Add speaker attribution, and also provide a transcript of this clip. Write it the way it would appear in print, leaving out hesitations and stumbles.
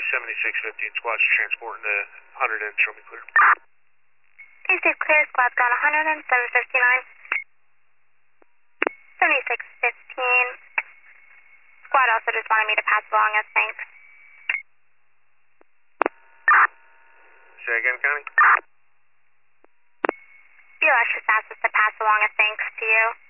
Speaker 1: 7615, squad's transporting to 100 and show me clear.
Speaker 2: Receive clear, squad's gone 100 and 759. 7615. Squad also just wanted me to pass along as thanks.
Speaker 1: Say again, Connie?
Speaker 2: BLS just asked us to pass along a thanks to you.